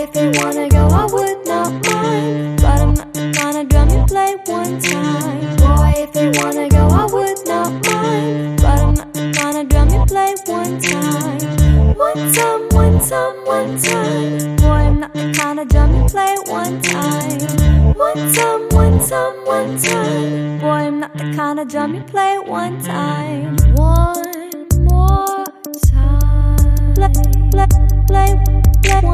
if you wanna go, I would not mind, but I'm not the kind of drum you play one time. Boy, if you wanna go, I would not mind, but I'm not the kind of drum you play one time. One time, one time, one time. Boy, I'm not the kind of drum you play one time. One time, one time, one time. Boy, I'm not the kind of drum you play one time. One more time. Play, play, play.